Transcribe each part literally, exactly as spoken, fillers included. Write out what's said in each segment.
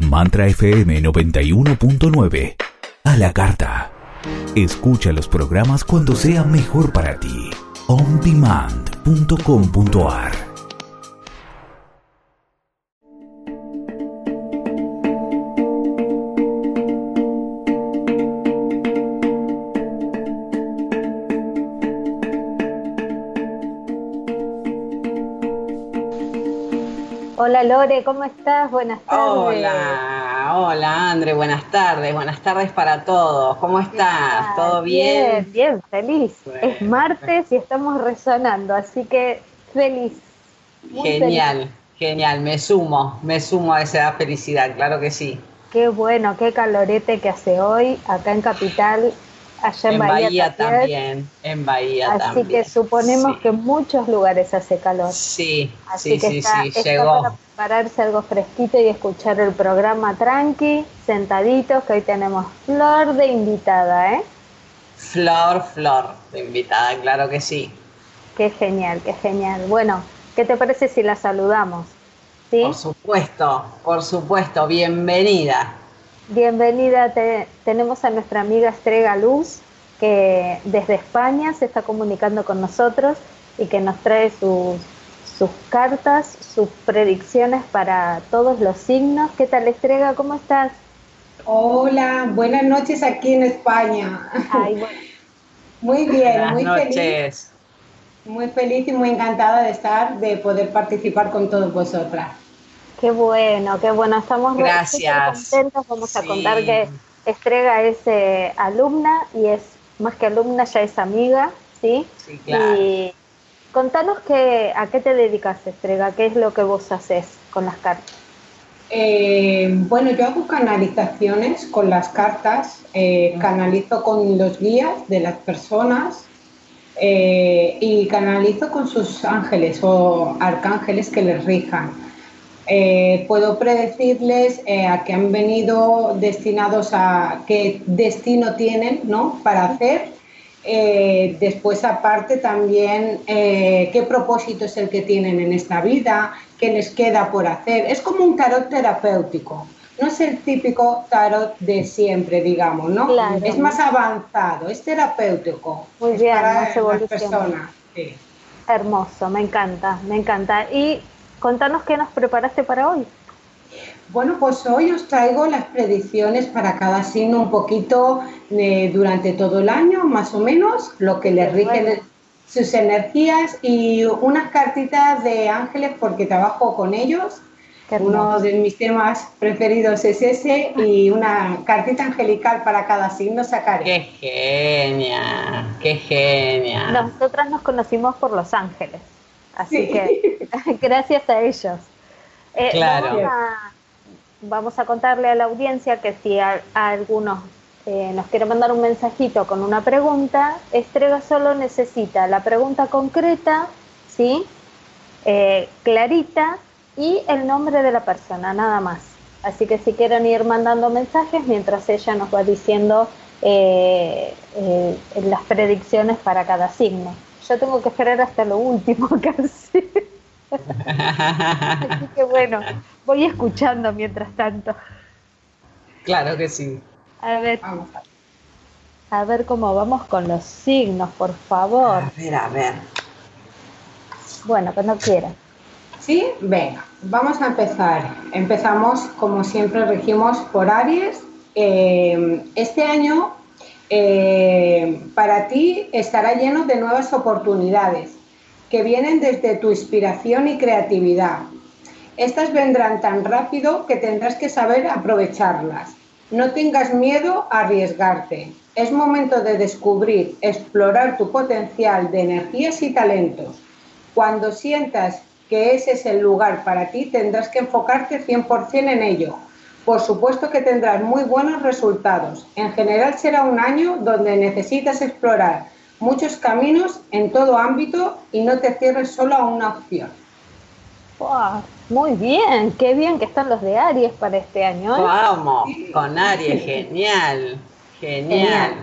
Mantra F M noventa y uno punto nueve. A la carta. Escucha los programas cuando sea mejor para ti. on demand punto com punto a r. Hola Lore, ¿cómo estás? Buenas tardes. Hola, hola Andre, buenas tardes, buenas tardes para todos. ¿Cómo estás? ¿Todo bien? Bien, bien, feliz. Bueno, es martes y estamos resonando, así que feliz. Genial, feliz. Genial, me sumo, me sumo a esa felicidad, claro que sí. Qué bueno, qué calorete que hace hoy acá en Capital, allá en, en Bahía, Bahía también. también, en Bahía así también. Así que suponemos sí. que en muchos lugares hace calor. Sí, Así sí, que sí, está, sí, está llegó. para prepararse algo fresquito y escuchar el programa tranqui, sentaditos, que hoy tenemos Flor de invitada, ¿eh? Flor, Flor de invitada, claro que sí. Qué genial, qué genial. Bueno, ¿qué te parece si la saludamos? ¿Sí? Por supuesto, por supuesto, bienvenida. Bienvenida, te, tenemos a nuestra amiga Estrega Luz, que desde España se está comunicando con nosotros y que nos trae sus, sus cartas, sus predicciones para todos los signos. ¿Qué tal, Estrega? ¿Cómo estás? Hola, buenas noches aquí en España. Ay, bueno. Muy bien, buenas muy noches. feliz. Muy feliz y muy encantada de estar, de poder participar con todos vosotras. Qué bueno, qué bueno. Estamos súper contentos. Vamos sí. a contar que Estrega es eh, alumna y es más que alumna, ya es amiga, ¿sí? Sí, claro. Y contanos que, a qué te dedicas, Estrega, qué es lo que vos haces con las cartas. Eh, bueno, yo hago canalizaciones con las cartas, eh, canalizo con los guías de las personas eh, y canalizo con sus ángeles o arcángeles que les rijan. Eh, puedo predecirles eh, a qué han venido destinados, a qué destino tienen, ¿no?, para hacer. Eh, después, aparte, también eh, qué propósito es el que tienen en esta vida, qué les queda por hacer. Es como un tarot terapéutico. No es el típico tarot de siempre, digamos, ¿no? Claro. Es más avanzado, es terapéutico. Muy es bien, para las personas. Sí. Hermoso, me encanta, me encanta. Y contanos qué nos preparaste para hoy. Bueno, pues hoy os traigo las predicciones para cada signo un poquito eh, durante todo el año, más o menos, lo que les rigen bueno. sus energías y unas cartitas de ángeles porque trabajo con ellos. Uno de mis temas preferidos es ese y una cartita angelical para cada signo sacaré. ¡Qué genia! ¡Qué genia! Nosotras nos conocimos por Los Ángeles, así sí. que gracias a ellos. Eh, claro. Vamos a, vamos a contarle a la audiencia que si a, a algunos eh, nos quiere mandar un mensajito con una pregunta, Estrega solo necesita la pregunta concreta, ¿sí? Eh, clarita y el nombre de la persona, nada más. Así que si quieren ir mandando mensajes mientras ella nos va diciendo eh, eh, las predicciones para cada signo. Yo tengo que esperar hasta lo último casi. Así que bueno, voy escuchando mientras tanto. Claro que sí. A ver, a ver cómo vamos con los signos, por favor. A ver, a ver. Bueno, cuando quieran. Sí, venga, vamos a empezar. Empezamos, como siempre, regimos por Aries. Eh, este año eh, para ti estará lleno de nuevas oportunidades que vienen desde tu inspiración y creatividad. Estas vendrán tan rápido que tendrás que saber aprovecharlas. No tengas miedo a arriesgarte. Es momento de descubrir, explorar tu potencial de energías y talentos. Cuando sientas que ese es el lugar para ti, tendrás que enfocarte cien por ciento en ello. Por supuesto que tendrás muy buenos resultados. En general será un año donde necesitas explorar muchos caminos en todo ámbito y no te cierres solo a una opción. Wow, muy bien, qué bien que están los de Aries para este año, ¿eh? Vamos, sí. Con Aries, genial, genial. genial.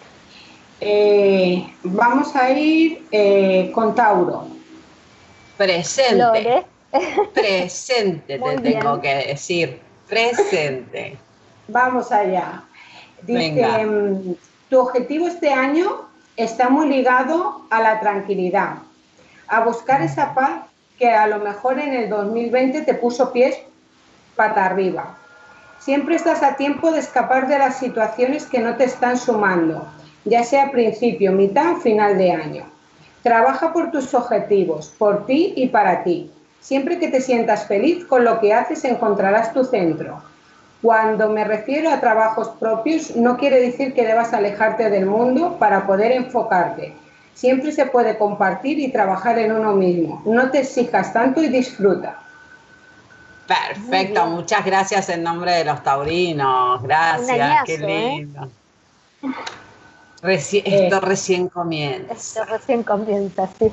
Eh, vamos a ir eh, con Tauro. Presente. Lore. Presente te Muy tengo bien. que decir. Presente. Vamos allá. Dice, Venga. tu objetivo este año está muy ligado a la tranquilidad, a buscar esa paz que a lo mejor en el dos mil veinte te puso pies pata arriba. Siempre estás a tiempo de escapar de las situaciones que no te están sumando, ya sea principio, mitad o final de año. Trabaja por tus objetivos, por ti y para ti. Siempre que te sientas feliz con lo que haces, encontrarás tu centro. Cuando me refiero a trabajos propios, no quiere decir que debas alejarte del mundo para poder enfocarte. Siempre se puede compartir y trabajar en uno mismo. No te exijas tanto y disfruta. Perfecto, muchas gracias en nombre de los taurinos. Gracias, añazo, qué lindo. ¿eh? Reci Eh, esto recién comienza. Esto recién comienza, sí.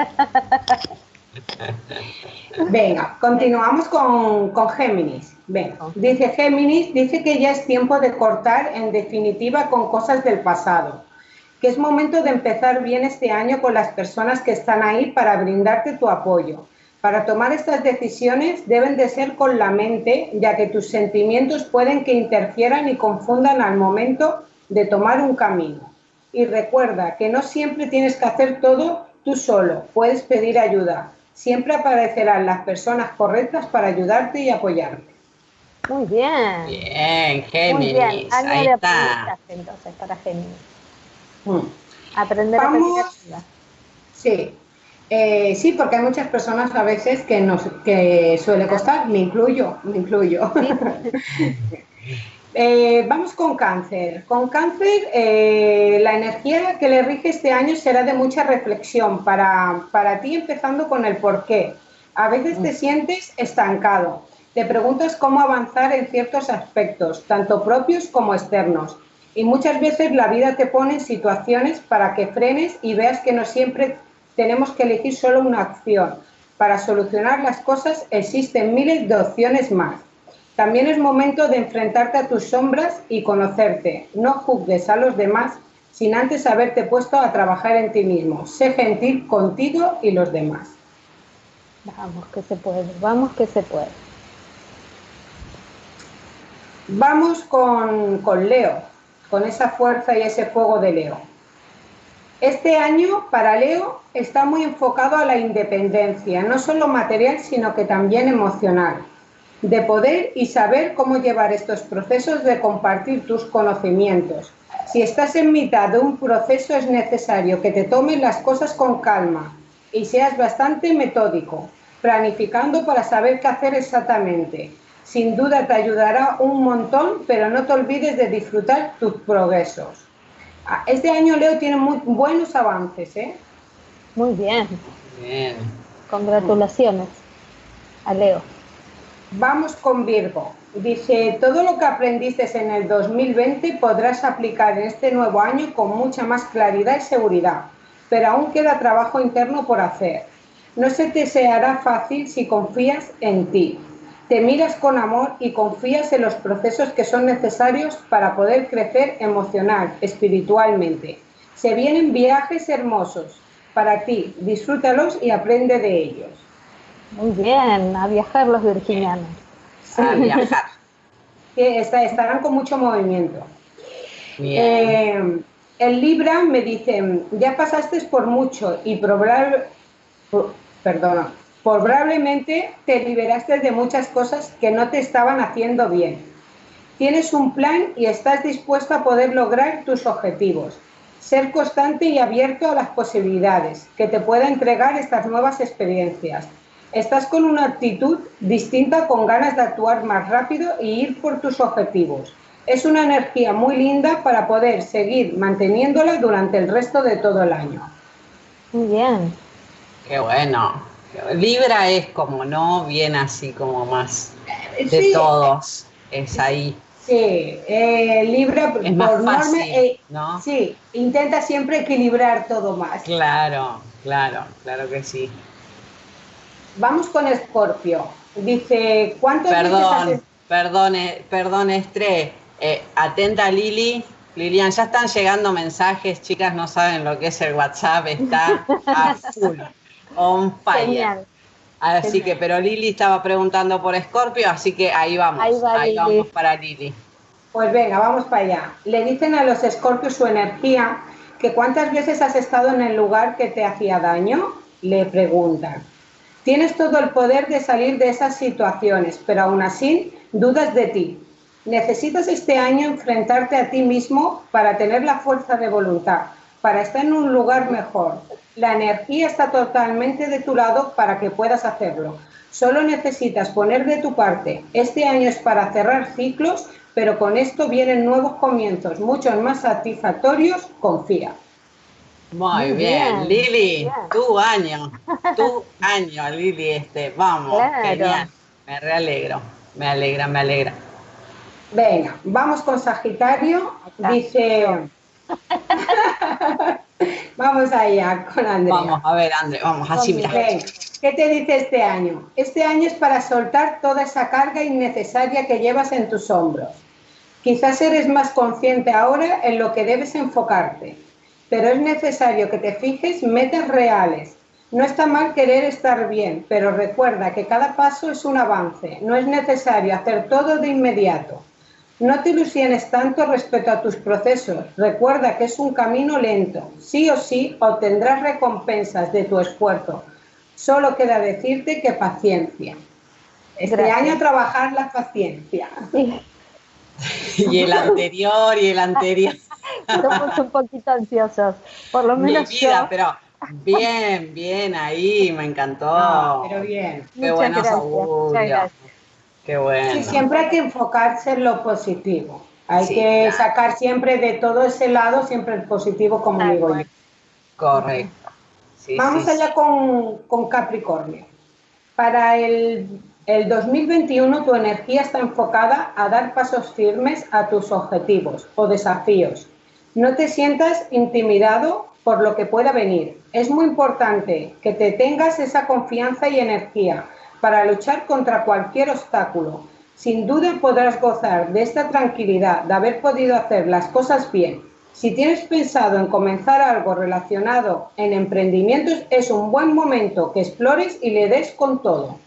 Venga, continuamos con, con Géminis. Venga, dice Géminis, dice que ya es tiempo de cortar en definitiva con cosas del pasado, que es momento de empezar bien este año con las personas que están ahí para brindarte tu apoyo. Para tomar estas decisiones deben de ser con la mente, ya que tus sentimientos pueden que interfieran y confundan al momento de tomar un camino. Y recuerda que no siempre tienes que hacer todo tú solo, puedes pedir ayuda. Siempre aparecerán las personas correctas para ayudarte y apoyarte. Muy bien. Bien, Géminis. Muy bien. Año Ahí de está. aprendizaje entonces para Géminis. Mm. Aprender Vamos. a pedir ayuda. Sí, eh, sí, porque hay muchas personas a veces que nos que suele costar, me incluyo, me incluyo. eh, vamos con Cáncer. Con Cáncer, eh, la energía que le rige este año será de mucha reflexión para, para ti, empezando con el porqué. A veces te sientes estancado, te preguntas cómo avanzar en ciertos aspectos, tanto propios como externos. Y muchas veces la vida te pone en situaciones para que frenes y veas que no siempre tenemos que elegir solo una opción. Para solucionar las cosas existen miles de opciones más. También es momento de enfrentarte a tus sombras y conocerte. No juzgues a los demás sin antes haberte puesto a trabajar en ti mismo. Sé gentil contigo y los demás. Vamos que se puede, vamos que se puede. Vamos con, con Leo, con esa fuerza y ese fuego de Leo. Este año para Leo está muy enfocado a la independencia, no solo material, sino que también emocional, de poder y saber cómo llevar estos procesos de compartir tus conocimientos. Si estás en mitad de un proceso, es necesario que te tomes las cosas con calma y seas bastante metódico, planificando para saber qué hacer exactamente. Sin duda te ayudará un montón, pero no te olvides de disfrutar tus progresos. Este año Leo tiene muy buenos avances, ¿eh? Muy bien. Bien. Congratulaciones a Leo. Vamos con Virgo. Dice, todo lo que aprendiste en el dos mil veinte podrás aplicar en este nuevo año con mucha más claridad y seguridad, pero aún queda trabajo interno por hacer. No se te hará fácil si confías en ti. Te miras con amor y confías en los procesos que son necesarios para poder crecer emocional, espiritualmente. Se vienen viajes hermosos para ti, disfrútalos y aprende de ellos. Muy bien, a viajar los virginianos. A viajar. Que está, estarán con mucho movimiento. Bien. Eh, el Libra me dice, ya pasaste por mucho y probable, perdona, probablemente te liberaste de muchas cosas que no te estaban haciendo bien. Tienes un plan y estás dispuesto a poder lograr tus objetivos. Ser constante y abierto a las posibilidades que te pueda entregar estas nuevas experiencias. Estás con una actitud distinta, con ganas de actuar más rápido y ir por tus objetivos. Es una energía muy linda para poder seguir manteniéndola durante el resto de todo el año. Muy bien. Qué bueno. Libra es como, ¿no? Bien así como más de Sí. todos. Es ahí. Sí, eh, Libra Es más por norma, fácil, eh, ¿no? sí, intenta siempre equilibrar todo más. Claro, claro, claro que sí. Vamos con Escorpio. Dice, ¿cuántas veces Perdón, haces? perdón, eh, perdón, Estre. Eh, atenta, Lili. Lilian, ya están llegando mensajes, chicas, no saben lo que es el WhatsApp, está a full, on fire. Genial. Así que, pero Lili estaba preguntando por Escorpio, así que ahí vamos, Ahí va ahí Lili. vamos para Lili. Pues venga, vamos para allá. Le dicen a los escorpios su energía que cuántas veces has estado en el lugar que te hacía daño, le preguntan. Tienes todo el poder de salir de esas situaciones, pero aún así dudas de ti. Necesitas este año enfrentarte a ti mismo para tener la fuerza de voluntad, para estar en un lugar mejor. La energía está totalmente de tu lado para que puedas hacerlo. Solo necesitas poner de tu parte. Este año es para cerrar ciclos, pero con esto vienen nuevos comienzos, muchos más satisfactorios. Confía. Muy, Muy bien, bien, Lili, bien. tu año, tu año, Lili, este, vamos, Claro. genial, me realegro, me alegra, me alegra. Venga, vamos con Sagitario. Acá. Dice... Vamos allá con Andrea. Vamos, a ver, André, vamos, así, mira. Venga, ¿qué te dice este año? Este año es para soltar toda esa carga innecesaria que llevas en tus hombros. Quizás eres más consciente ahora en lo que debes enfocarte, pero es necesario que te fijes metas reales. No está mal querer estar bien, pero recuerda que cada paso es un avance. No es necesario hacer todo de inmediato. No te ilusiones tanto respecto a tus procesos. Recuerda que es un camino lento. Sí o sí obtendrás recompensas de tu esfuerzo. Solo queda decirte que paciencia. Este Gracias. año trabajar la paciencia. Sí, Y el anterior, y el anterior. somos un poquito ansiosos, por lo Mi menos vida, yo. pero bien, bien ahí, me encantó. No, pero bien. Qué Muchas buenos gracias, augurios. muchas gracias. Qué bueno. Sí, siempre hay que enfocarse en lo positivo. Hay Sí, que claro. sacar siempre de todo ese lado, siempre el positivo, como Tal digo cual. yo. Correcto. Sí, Vamos sí, allá con, con Capricornio. Para el, el dos mil veintiuno tu energía está enfocada a dar pasos firmes a tus objetivos o desafíos. No te sientas intimidado por lo que pueda venir. Es muy importante que te tengas esa confianza y energía para luchar contra cualquier obstáculo. Sin duda podrás gozar de esta tranquilidad de haber podido hacer las cosas bien. Si tienes pensado en comenzar algo relacionado en emprendimientos, es un buen momento que explores y le des con todo.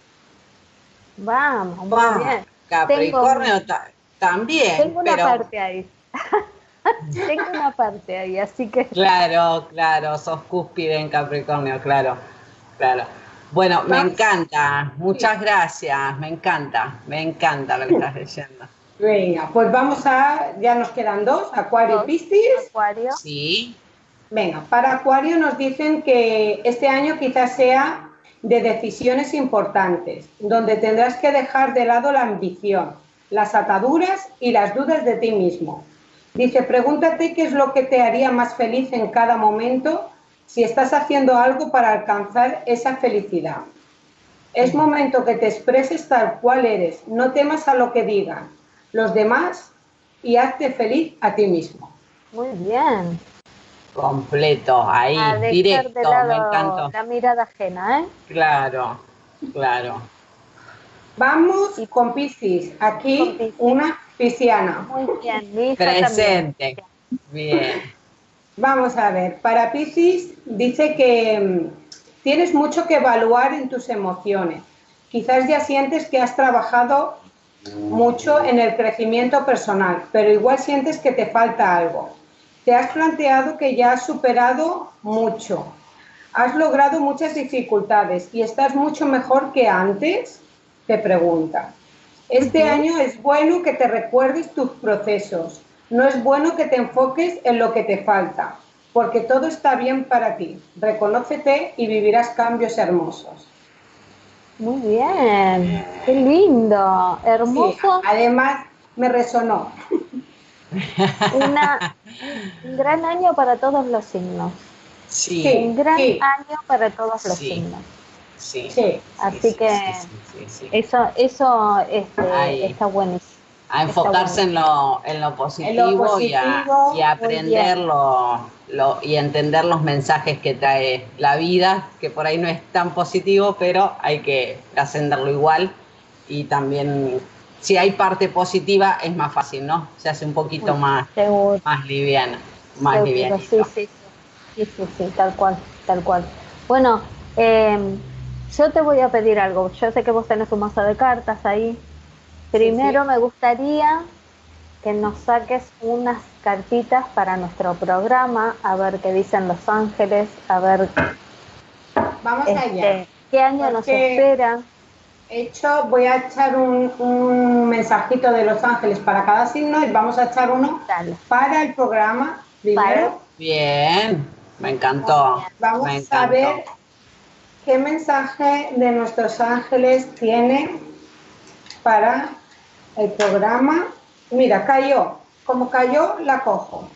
Vamos, muy Va, bien. Capricornio Tengo, ta- también, tengo una pero parte ahí. Tengo una parte ahí, así que claro, claro, sos cúspide en Capricornio, claro, claro. Bueno, me Vamos. encanta, muchas gracias, me encanta, me encanta lo que estás leyendo. Venga, pues vamos a, ya nos quedan dos, Acuario Dos. y Piscis. Acuario. Sí, Venga, para Acuario nos dicen que este año quizás sea de decisiones importantes, donde tendrás que dejar de lado la ambición, las ataduras y las dudas de ti mismo. Dice, pregúntate qué es lo que te haría más feliz en cada momento si estás haciendo algo para alcanzar esa felicidad. Es momento que te expreses tal cual eres, no temas a lo que digan los demás y hazte feliz a ti mismo. Muy bien. completo, ahí, A dejar directo, de lado me encantó. la mirada ajena, ¿eh? Claro, claro. Vamos con Piscis, aquí Con Piscis. una pisciana. Muy bien, mi hija Presente. también. Bien. Vamos a ver, para Piscis dice que mm, tienes mucho que evaluar en tus emociones. Quizás ya sientes que has trabajado mucho en el crecimiento personal, pero igual sientes que te falta algo. Te has planteado que ya has superado mucho, has logrado muchas dificultades y estás mucho mejor que antes, te pregunta. Este Ujú. año es bueno que te recuerdes tus procesos, no es bueno que te enfoques en lo que te falta, porque todo está bien para ti. Reconócete y vivirás cambios hermosos. Muy bien, qué lindo, Sí, hermoso, además me resonó. una, un gran año para todos los signos, Sí, Sí. un gran sí. año para todos los Sí. signos. sí. Sí. Así sí, que sí, sí, sí, sí. eso, eso este, Ahí. está buenísimo. A enfocarse en lo, en lo positivo, y, a, positivo, y a muy aprender bien. lo, lo- y entender los mensajes que trae la vida, que por ahí no es tan positivo, pero hay que trascenderlo igual. Y también, si hay parte positiva, es más fácil, ¿no? Se hace un poquito más, Seguro, más liviana, más seguro, livianito. sí, sí, sí, sí, sí, sí, tal cual, tal cual. Bueno, eh, yo te voy a pedir algo. Yo sé que vos tenés un mazo de cartas ahí. Primero sí. me gustaría que nos saques unas cartitas para nuestro programa, a ver qué dicen los ángeles, a ver Vamos este, allá. qué año nos Porque espera. hecho, voy a echar un, un mensajito de los ángeles para cada signo y vamos a echar uno Dale. para el programa primero. Bien, me encantó. Vamos Me a encantó. ver qué mensaje de nuestros ángeles tienen para el programa. Mira, cayó. Como cayó, la cojo.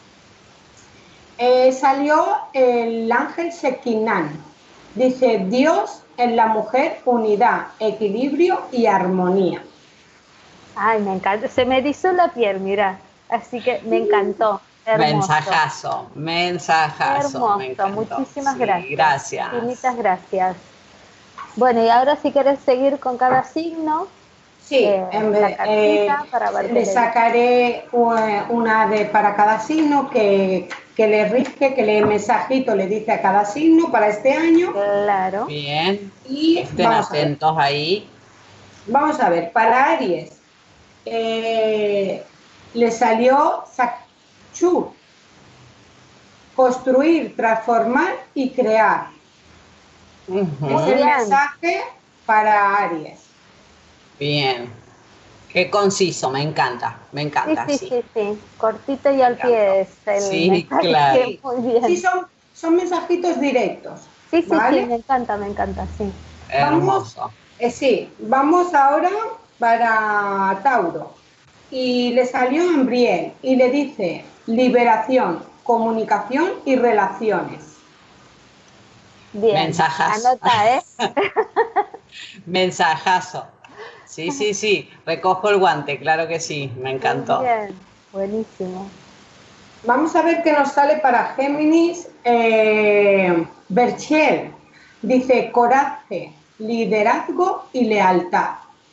Eh, salió el ángel Sequinan. Dice, Dios en la mujer, unidad, equilibrio y armonía. Ay, me encanta. Se me erizó la piel, mira. Así que me encantó. Hermoso. Mensajazo, mensajazo. Hermoso. Me encantó. Muchísimas Sí, gracias. Gracias. Infinitas gracias. Bueno, y ahora si querés seguir con cada signo. Sí, Eh, en la vez- cartita eh, para ver qué le le sacaré una una de para cada signo que, que le risque, que le mensajito le dice a cada signo para este año. Claro. Bien. Y Estén vamos a ver. atentos ahí. Vamos a ver, para Aries eh, le salió Sakchu, construir, transformar y crear. Ujú. Es el Bien. mensaje para Aries. Bien. Qué conciso, me encanta. Me Sí, encanta, sí, sí. sí, sí. Cortito y al encantó. pie es el Sí, mensaje. claro. Muy bien. Sí, son, son mensajitos directos. Sí, sí, ¿vale? sí, me encanta, me encanta, sí. Vamos, Hermoso. eh, sí, vamos ahora para Tauro. Y le salió Ambriel y le dice liberación, comunicación y relaciones. Bien. Mensajazo. Anota, ¿eh? Mensajazo. Sí, sí, sí. Recojo el guante, claro que sí. Me encantó. Muy bien. Buenísimo. Vamos a ver qué nos sale para Géminis. Eh, Berchel dice coraje, liderazgo y lealtad.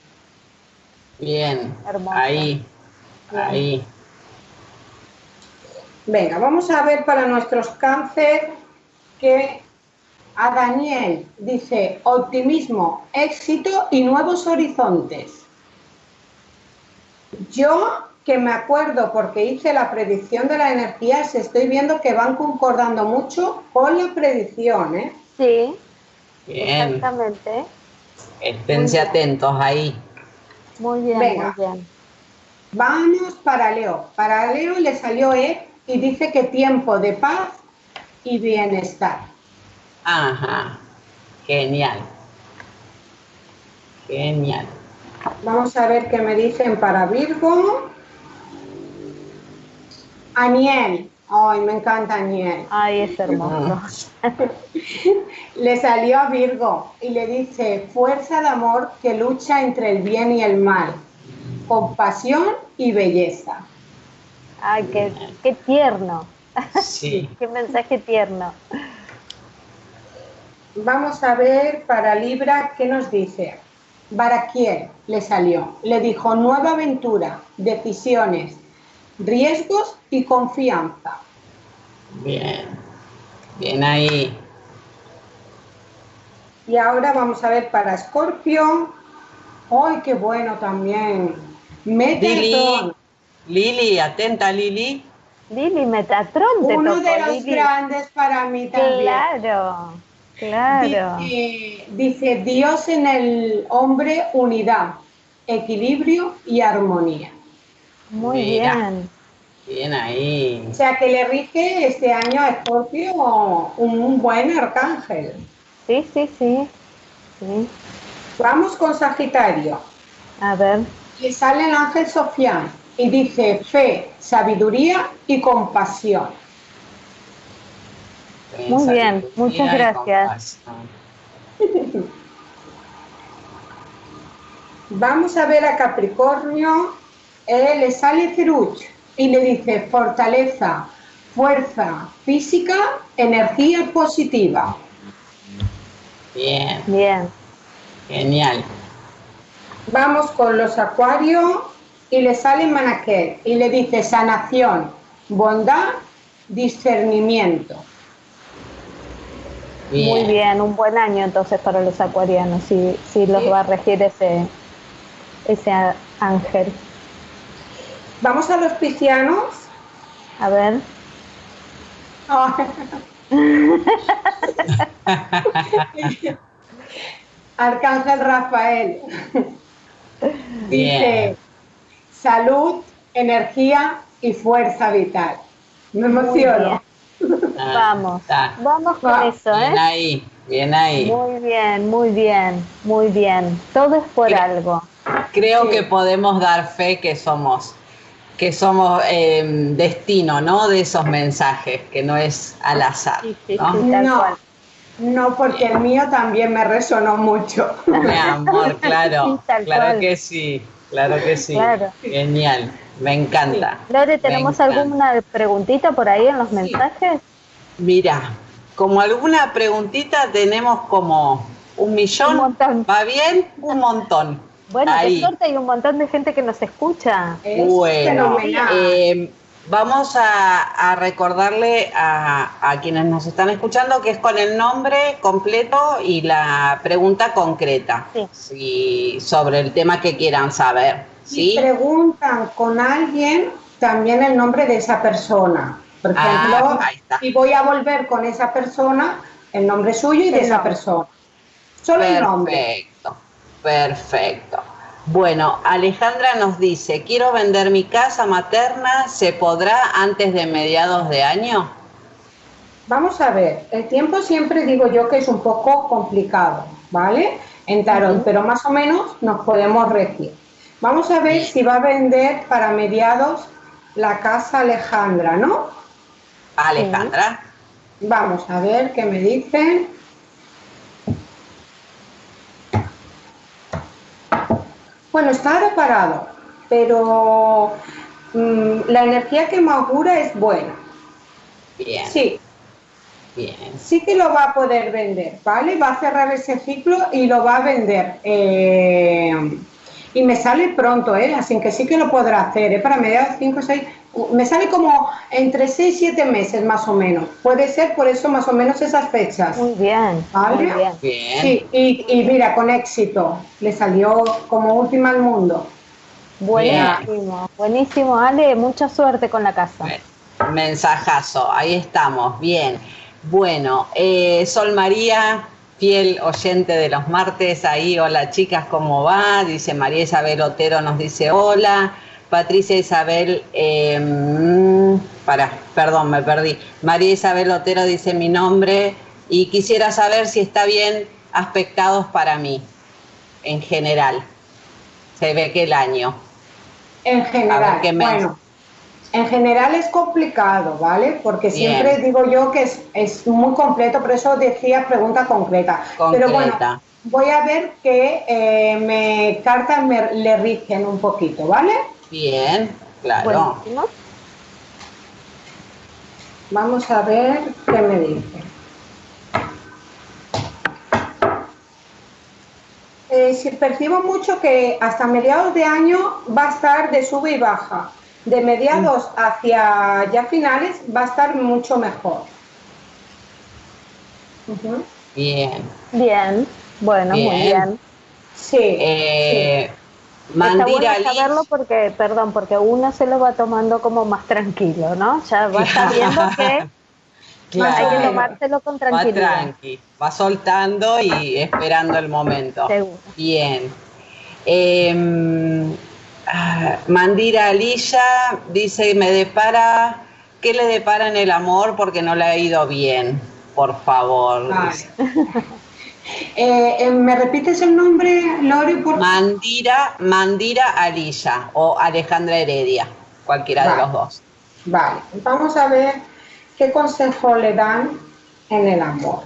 Bien. Hermoso. Ahí. Bien. Ahí. Venga, vamos a ver para nuestros cáncer que a Daniel dice optimismo, éxito y nuevos horizontes. Yo, que me acuerdo porque hice la predicción de las energías, estoy viendo que van concordando mucho con la predicción, ¿eh? Sí, Bien. exactamente. Esténse Muy bien. atentos ahí. Muy bien, Venga. muy bien. Vamos para Leo. Para Leo le salió E y dice que tiempo de paz y bienestar. Ajá. Genial. Genial. Vamos a ver qué me dicen para Virgo. Aniel. Ay, me encanta Aniel. Ay, es hermoso. Le salió a Virgo y le dice fuerza de amor que lucha entre el bien y el mal, compasión y belleza. Ay, qué, qué tierno. Sí. Qué mensaje tierno. Vamos a ver para Libra qué nos dice. Baraquiel le salió, le dijo nueva aventura, decisiones, riesgos y confianza. Bien. Bien ahí. Y ahora vamos a ver para Escorpio. ¡Ay, qué bueno también! Lili. Metatron, Lili, atenta, Lili. Lili Metatron te uno tocó, de los Lili. grandes para mí también. Claro, claro. Dice, dice Dios en el hombre, unidad, equilibrio y armonía. Muy Mira. bien. Bien ahí. O sea que le rige este año a Escorpio un buen arcángel. Sí, sí, sí. Sí. Vamos con Sagitario. A ver. Le sale el ángel Sofián y dice fe, sabiduría y compasión. Muy bien, Sabiduría muchas y gracias. compasión. Vamos a ver a Capricornio. Eh, le sale Ceruch y le dice fortaleza, fuerza física, energía positiva. Bien, Bien. genial. Vamos con los Acuarios y le sale Manaquel y le dice sanación, bondad, discernimiento. Bien. Muy bien, un buen año entonces para los acuarianos, si, si los Sí. va a regir ese, ese a- ángel. Vamos a los piscianos. A ver, Ah. Arcángel Rafael. Bien. Dice, salud, energía y fuerza vital. Me emociono. Ah, vamos, está. vamos con Va. eso, Bien ¿eh? ahí, bien ahí. Muy bien, muy bien, muy bien. Todo es por Sí. algo. Creo Sí. que podemos dar fe que somos, que somos eh, destino, ¿no? De esos mensajes, que no es al azar, Sí, sí, ¿no? sí. Tal No, cual. no, porque el mío también me resonó mucho. Mi amor, claro, Sí, tal claro cual. que sí, claro que sí. Claro. Genial, me encanta. Lore, me ¿tenemos encanta. alguna preguntita por ahí en los Sí. mensajes? Mira, como alguna preguntita tenemos como un millón. Un montón. ¿Va bien? Un montón. Bueno, Ahí. qué suerte, hay un montón de gente que nos escucha. Es Bueno, fenomenal. eh, vamos a, a recordarle a, a quienes nos están escuchando que es con el nombre completo y la pregunta concreta, Sí. sí, sobre el tema que quieran saber. Si ¿Sí? preguntan con alguien, también el nombre de esa persona. Por Ah, ejemplo, ahí está. si voy a volver con esa persona, el nombre suyo y de El esa nombre. persona. Solo el nombre. Perfecto, perfecto. Bueno, Alejandra nos dice, quiero vender mi casa materna, ¿se podrá antes de mediados de año? Vamos a ver, el tiempo siempre digo yo que es un poco complicado, ¿vale? En tarot, Ujú. pero más o menos nos podemos regir. Vamos a ver si va a vender para mediados la casa Alejandra, ¿no? Alejandra. Vamos a ver qué me dicen. Bueno, está ahora parado, pero mm, la energía que me augura es buena. Bien, Sí, bien. sí que lo va a poder vender, ¿vale? Va a cerrar ese ciclo y lo va a vender. Eh, y me sale pronto, ¿eh? Así que sí que lo podrá hacer, ¿eh? Para mediados cinco, seis, me sale como entre seis y siete meses más o menos. Puede ser por eso más o menos esas fechas. Muy bien, ¿Vale? muy bien. Bien. Sí, y, y mira, con éxito. Le salió como última al mundo. Buenísimo, buenísimo, Ale, mucha suerte con la casa. Bien. Mensajazo, ahí estamos, bien. Bueno, eh, Sol María, fiel oyente de los martes, ahí, hola chicas, ¿cómo va? Dice María Isabel Otero, nos dice hola. Patricia Isabel, eh, para, perdón, me perdí. María Isabel Otero dice mi nombre y quisiera saber si está bien aspectados para mí, en general. Se ve que el año. En general, A ver qué me- bueno, en general es complicado, ¿vale? Porque Bien. siempre digo yo que es, es muy completo, por eso decía pregunta concreta. Pero bueno, Concreta. voy a ver que eh, me cartas me, le rigen un poquito, ¿vale? Bien, claro. Buenísimo. Vamos a ver qué me dice. Eh, si percibo mucho que hasta mediados de año va a estar de sube y baja. De mediados hacia ya finales va a estar mucho mejor. Ujú. Bien. Bien, bueno, muy Bien. bien. Sí, Eh, Está bueno Mandira Liz. saberlo porque, perdón, porque uno se lo va tomando como más tranquilo, ¿no? Ya va sabiendo que Claro. hay que menos. tomárselo con Va tranquilidad. tranqui, va soltando y esperando el momento. Seguro. Bien. Eh, ah, Mandira Alilla dice, me depara, ¿qué le depara en el amor? Porque no le ha ido bien, por favor. Vale. dice. Eh, eh, ¿Me repites el nombre, Lori? Por... Mandira, Mandira Alilla o Alejandra Heredia, cualquiera de Vale. los dos. Vale, vamos a ver qué consejo le dan en el amor.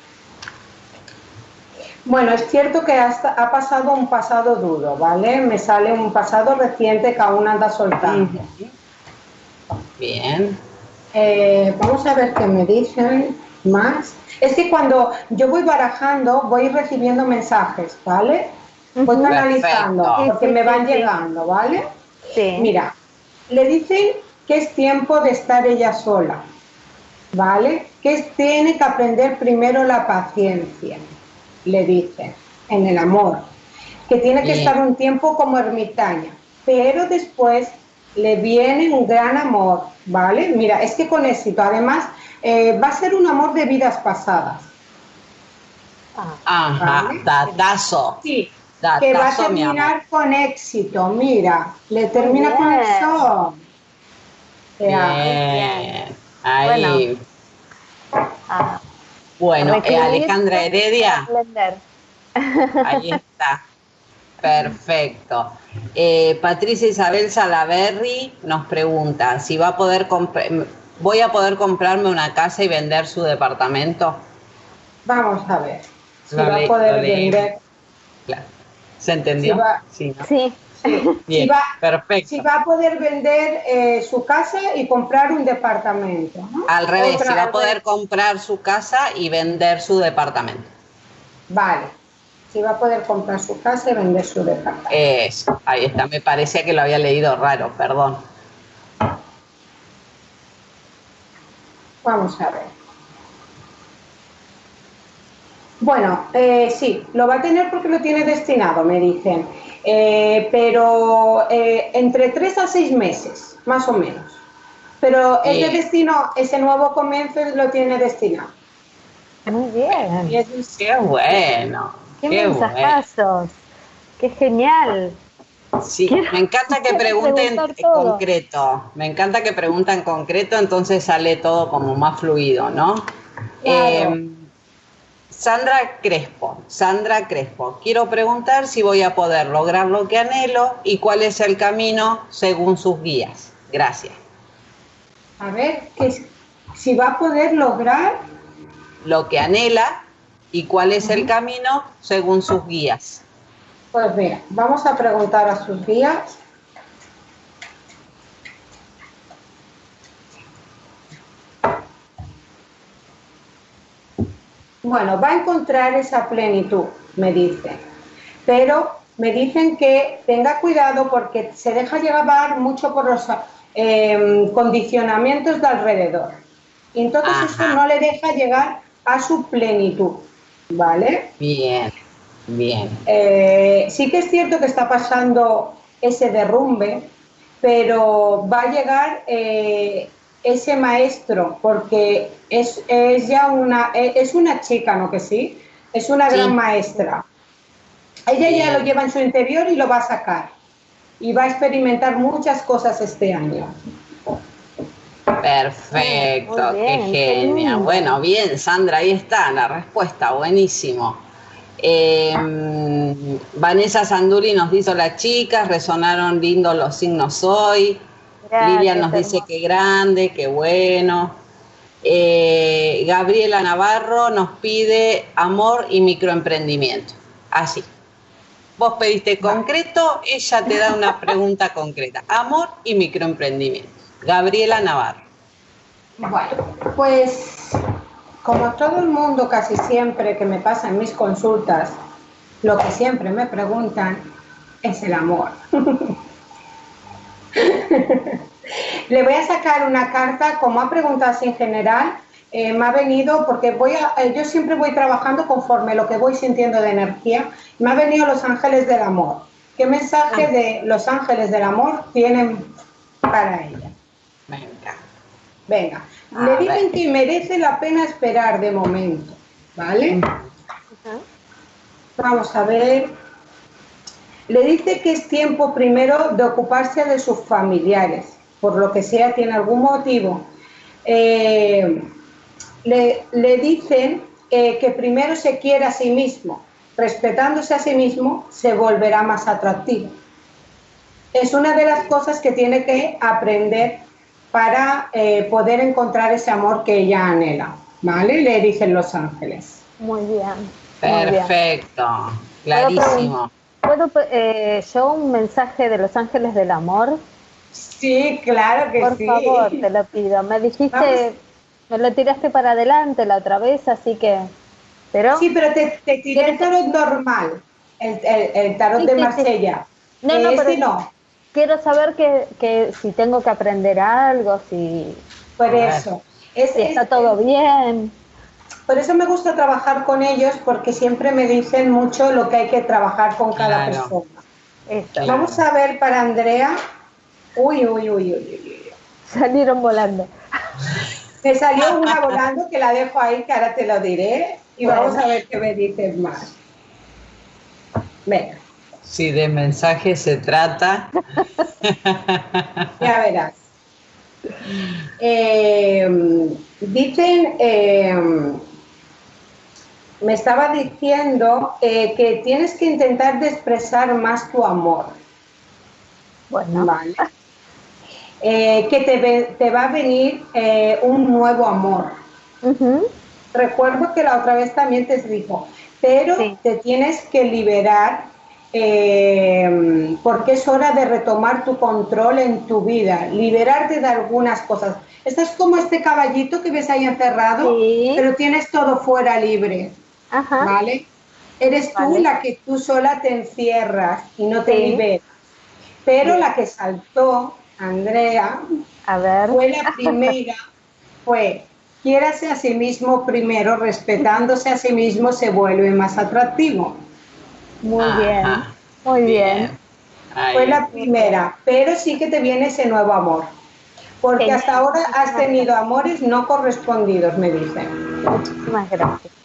Bueno, es cierto que hasta ha pasado un pasado duro, ¿vale? Me sale un pasado reciente que aún anda soltando. Bien. Eh, vamos a ver qué me dicen más. Es que cuando yo voy barajando, voy recibiendo mensajes, ¿vale? Voy Ujú. canalizando, Perfecto. porque Sí, sí, me van sí, sí. llegando, ¿vale? Sí. Mira, le dicen que es tiempo de estar ella sola. ¿vale? Que tiene que aprender primero la paciencia, le dice, en el amor, que tiene que Bien. estar un tiempo como ermitaña, pero después le viene un gran amor, ¿vale? Mira, es que con éxito, además, eh, va a ser un amor de vidas pasadas. Ajá, ¿vale? datazo. Sí, Datazo, que va a mi amor. terminar con éxito, mira, le termina Muy con el bien. sol. Ya. Bien. Ahí. Ah, Bueno, eh, recluirse Alejandra para Heredia, aprender. ahí está. Perfecto. Eh, Patricia Isabel Salaberry nos pregunta si va a poder comprar, voy a poder comprarme una casa y vender su departamento. Vamos a ver si Lo va le- a poder lo leí. vender. Claro. ¿Se entendió? Si va- Sí, ¿no? Sí, Sí, Bien, si va, perfecto. si va a poder vender eh, su casa y comprar un departamento, ¿no? Al revés, Otra- si va a poder comprar su casa y vender su departamento. Vale, si va a poder comprar su casa y vender su departamento. Eso, ahí está. Me parecía que lo había leído raro, perdón. Vamos a ver. Bueno, eh, sí, lo va a tener porque lo tiene destinado, me dicen. Eh, pero eh, entre tres a seis meses, más o menos. Pero ese Bien. destino, ese nuevo comienzo lo tiene destinado. muy bien. Y es- Qué bueno. Qué, Qué bueno. mensajazos. Qué genial. Sí, Quiero- me encanta que quiero pregunten preguntar en todo. concreto. Me encanta que pregunten en concreto, entonces sale todo como más fluido, ¿no? Claro. Eh, Sandra Crespo, Sandra Crespo, quiero preguntar si voy a poder lograr lo que anhelo y cuál es el camino según sus guías. Gracias. A ver, que, si va a poder lograr, Lo que anhela y cuál es el camino según sus guías. pues mira, vamos a preguntar a sus guías. Bueno, va a encontrar esa plenitud, me dicen, pero me dicen que tenga cuidado porque se deja llevar mucho por los eh, condicionamientos de alrededor. Y entonces Ajá. eso no le deja llegar a su plenitud, ¿vale? Bien, bien. Eh, sí que es cierto que está pasando ese derrumbe, pero va a llegar eh, ese maestro, porque es, es ya una, es una chica, ¿no que sí? Es una Sí. gran maestra. Ella Bien. ya lo lleva en su interior y lo va a sacar. Y va a experimentar muchas cosas este año. Perfecto, Muy bien, qué qué genia. lindo. Bueno, bien, Sandra, ahí está la respuesta, buenísimo. Eh, Vanessa Sanduri nos dice: hola chicas, resonaron lindos los signos hoy. Gracias, Lilian nos dice: hermosa. qué grande, qué bueno. Eh, Gabriela Navarro nos pide amor y microemprendimiento. Así. Vos pediste concreto, ella te da una pregunta concreta. Amor y microemprendimiento. Gabriela Navarro. Bueno, pues como todo el mundo casi siempre que me pasa en mis consultas, lo que siempre me preguntan es el amor. Le voy a sacar una carta, como ha preguntado así en general, eh, me ha venido, porque voy a, eh, yo siempre voy trabajando conforme lo que voy sintiendo de energía, me ha venido los ángeles del amor. ¿Qué mensaje Ah. de los ángeles del amor tienen para ella? Venga. Venga, A le dicen ver. que merece la pena esperar de momento, ¿vale? Vamos a ver. Le dice que es tiempo primero de ocuparse de sus familiares, por lo que sea, tiene algún motivo. Eh, le, le dicen eh, que primero se quiere a sí mismo, respetándose a sí mismo, se volverá más atractivo. Es una de las cosas que tiene que aprender para eh, poder encontrar ese amor que ella anhela, ¿vale? Le dicen los ángeles. Muy bien. Muy bien. Perfecto, clarísimo. ¿Puedo, eh, yo un mensaje de los ángeles del amor? Sí, claro que Por sí. favor, te lo pido. Me dijiste, Vamos. me lo tiraste para adelante la otra vez, así que... ¿Pero? Sí, pero te, te tiré el tarot normal, el, el, el tarot Sí, de sí, sí. Marsella. No, no, Este pero no. quiero saber que, que si tengo que aprender algo, si... Por A ver. eso. Es, si está es, todo bien. Por eso me gusta trabajar con ellos, porque siempre me dicen mucho lo que hay que trabajar con cada Claro. persona. Eso. Vamos a ver para Andrea. Uy, uy, uy, uy, uy. Salieron volando. Me salió una volando que la dejo ahí, que ahora te lo diré. Y Bueno. vamos a ver qué me dices más. Venga. Si de mensaje se trata. Ya verás. Eh, dicen, eh, me estaba diciendo eh, que tienes que intentar de expresar más tu amor. Bueno. Vale. Eh, que te, ve, te va a venir eh, un nuevo amor. Uh-huh. Recuerdo que la otra vez también te dijo, pero sí. te tienes que liberar eh, porque es hora de retomar tu control en tu vida, liberarte de algunas cosas. Estás como este caballito que ves ahí encerrado, sí. pero tienes todo fuera libre. Ajá. ¿Vale? Eres tú vale. la que tú sola te encierras y no te sí. liberas. Pero Bien. la que saltó, Andrea, a ver. fue la primera, fue, quiérase a sí mismo primero, respetándose a sí mismo se vuelve más atractivo. Muy Ajá. bien, muy bien. Bien. Ahí. Fue la primera, pero sí que te viene ese nuevo amor. Porque Genial. hasta ahora has tenido amores no correspondidos, me dicen. Muchísimas gracias.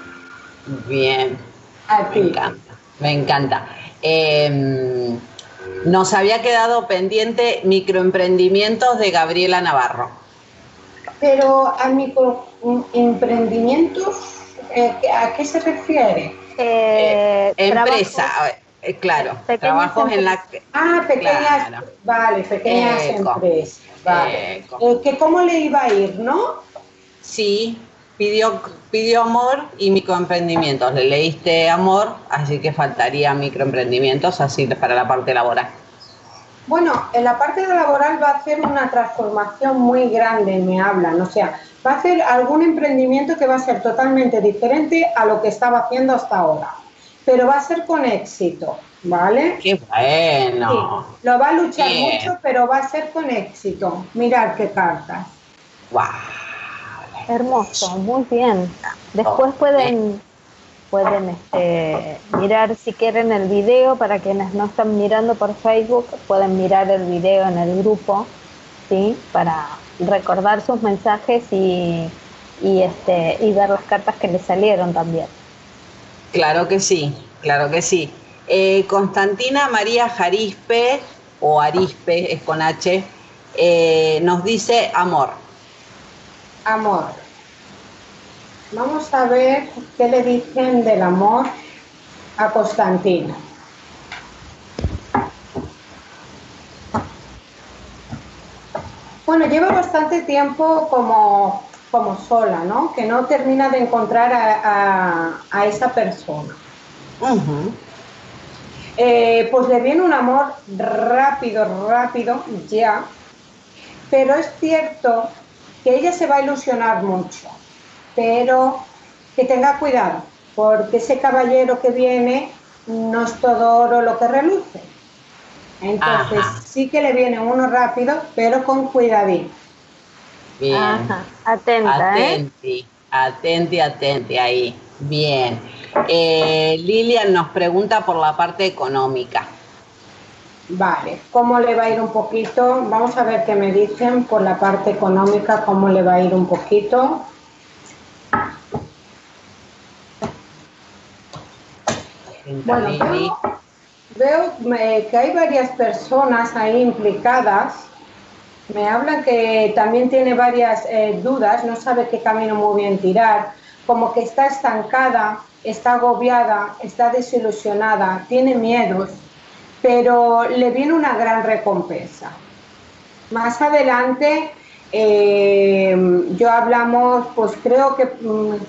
Bien. A Me ti. encanta. Me encanta. Eh, nos había quedado pendiente microemprendimientos de Gabriela Navarro. Pero a microemprendimientos, eh, ¿a qué se refiere? Eh, Eh, empresa, trabajos, eh, claro, pequeñas trabajos en la empresas. Ah, pequeñas, Claro. vale, pequeñas Eco. empresas, vale. Eco. Eh, que cómo le iba a ir, ¿no? Sí, pidió, pidió amor y microemprendimientos. Le leíste amor, así que faltaría microemprendimientos, así para la parte laboral. Bueno, en la parte de laboral va a hacer una transformación muy grande, me hablan, o sea, va a hacer algún emprendimiento que va a ser totalmente diferente a lo que estaba haciendo hasta ahora, pero va a ser con éxito, ¿vale? ¡Qué bueno! Sí, lo va a luchar Bien. mucho, pero va a ser con éxito. Mirad qué cartas. ¡Wow! Hermoso, muy bien. Después pueden pueden este, mirar si quieren el video, para quienes no están mirando por Facebook, pueden mirar el video en el grupo, ¿sí? Para recordar sus mensajes y, y, este, y ver las cartas que les salieron también. Claro que sí, claro que sí. Eh, Constantina María Jarispe, o Arispe, es con H, eh, nos dice amor. Amor. Vamos a ver qué le dicen del amor a Constantina. Bueno, lleva bastante tiempo como, como sola, ¿no? Que no termina de encontrar a, a, a esa persona. Uh-huh. Eh, pues le viene un amor rápido, rápido, ya. Pero es cierto que ella se va a ilusionar mucho. Pero que tenga cuidado, porque ese caballero que viene no es todo oro lo que reluce. Entonces Ajá. sí que le viene uno rápido, pero con cuidadito. Bien. Ajá. Atenta, atenti, ¿eh? atenti, atenti, ahí. Bien. Eh, Lilian nos pregunta por la parte económica. Vale, ¿cómo le va a ir un poquito? Vamos a ver qué me dicen por la parte económica, cómo le va a ir un poquito. Bueno, veo, veo eh, que hay varias personas ahí implicadas. Me hablan que también tiene varias eh, dudas, no sabe qué camino muy bien tirar, como que está estancada, está agobiada, está desilusionada, tiene miedos, pero le viene una gran recompensa. Más adelante, eh, yo hablamos, pues creo que...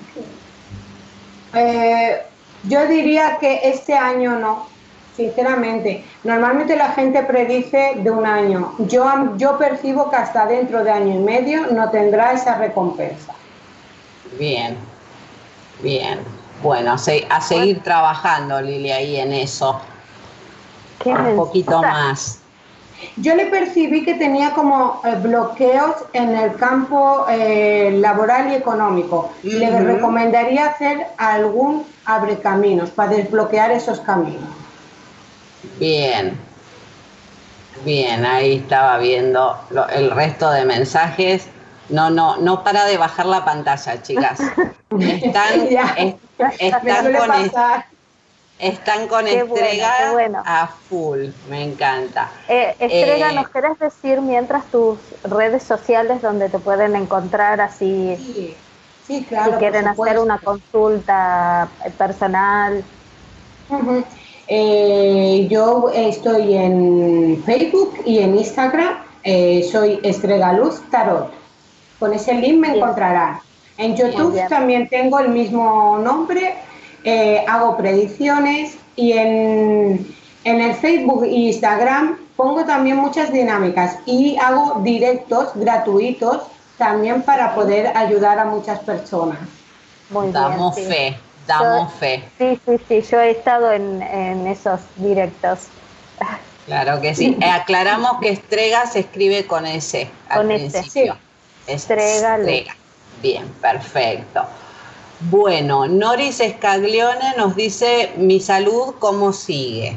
Eh, yo diría que este año no, sinceramente. Normalmente la gente predice de un año. Yo, yo percibo que hasta dentro de año y medio no tendrá esa recompensa. Bien, bien. Bueno, a, se, a seguir bueno. trabajando, Lili, ahí en eso. ¿Qué un poquito más. Yo le percibí que tenía como eh, bloqueos en el campo eh, laboral y económico. Uh-huh. Le recomendaría hacer algún abrecaminos para desbloquear esos caminos. Bien, bien, ahí estaba viendo lo, el resto de mensajes. No, no, no para de bajar la pantalla, chicas. Están, ya, es, están con pasar. Están con qué Estrega bueno, bueno. a full, me encanta. Eh, Estrega, eh, ¿nos querés decir mientras tus redes sociales donde te pueden encontrar así? Sí, sí, claro. Si quieren hacer una consulta personal. Uh-huh. eh, yo estoy en Facebook y en Instagram, eh, soy Estrega Luz Tarot. Con ese link me bien. encontrarán. En YouTube bien, bien. también tengo el mismo nombre. Eh, hago predicciones y en, en el Facebook e Instagram pongo también muchas dinámicas y hago directos gratuitos también para poder ayudar a muchas personas. Muy damos bien, fe, sí. damos yo, fe. Sí, sí, sí, yo he estado en, en esos directos. Claro que sí. Eh, aclaramos que Estrega se escribe con S al con principio. Sí. Estrega. Estrega. Bien, perfecto. Bueno, Noris Escaglione nos dice, mi salud, ¿cómo sigue?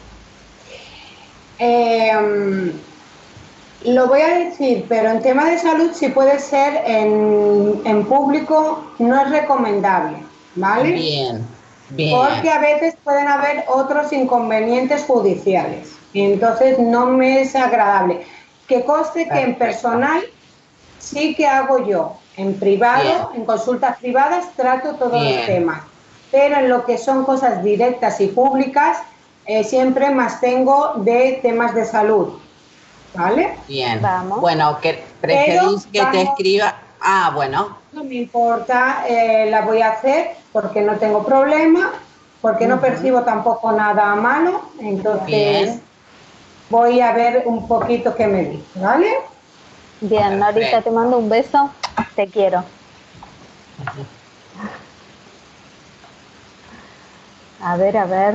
Eh, lo voy a decir, pero en tema de salud, si puede ser en, en público, no es recomendable, ¿vale? Bien, bien. Porque a veces pueden haber otros inconvenientes judiciales, y entonces no me es agradable. Que conste que en personal sí que hago yo. En privado, bien. en consultas privadas, trato todos bien. los temas. Pero en lo que son cosas directas y públicas, eh, siempre más tengo de temas de salud. ¿Vale? Bien. Vamos. Bueno, que preferís Pero, que vamos, te escriba. Ah, bueno. No me importa, eh, la voy a hacer porque no tengo problema, porque uh-huh. no percibo tampoco nada malo. Entonces, bien. voy a ver un poquito qué me dice, ¿vale? Bien, ahorita te mando un beso, te quiero. A ver, a ver.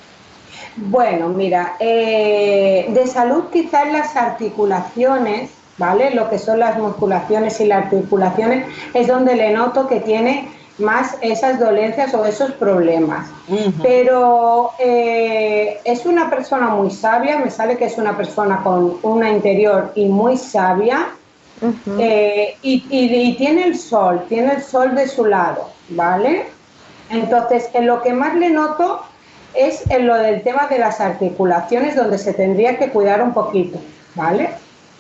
Bueno, mira, eh, de salud quizás las articulaciones, ¿vale? Lo que son las musculaciones y las articulaciones es donde le noto que tiene más esas dolencias o esos problemas. Uh-huh. Pero eh, es una persona muy sabia, me sale que es una persona con una interior y muy sabia, uh-huh. eh, y, y, y tiene el sol, tiene el sol de su lado, ¿vale? Entonces, en lo que más le noto es en lo del tema de las articulaciones, donde se tendría que cuidar un poquito, ¿vale?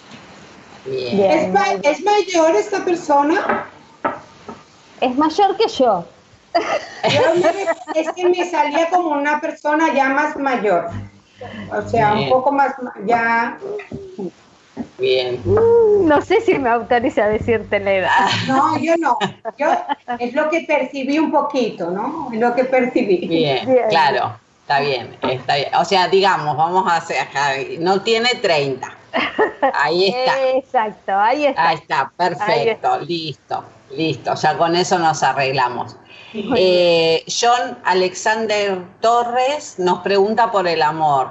Bien. ¿Es, ma- ¿Es mayor esta persona? Es mayor que yo. yo me, es que me salía como una persona ya más mayor. O sea, bien. un poco más, ya... Bien. No sé si me autoriza a decirte la edad. No, yo no. Yo es lo que percibí un poquito, ¿no? Es lo que percibí. Bien, bien. Claro. Está bien, está bien. O sea, digamos, vamos a hacer... No tiene treinta. Ahí está. Exacto, ahí está. Ahí está, perfecto, ahí está. listo, listo. Ya con eso nos arreglamos. Eh, John Alexander Torres nos pregunta por el amor.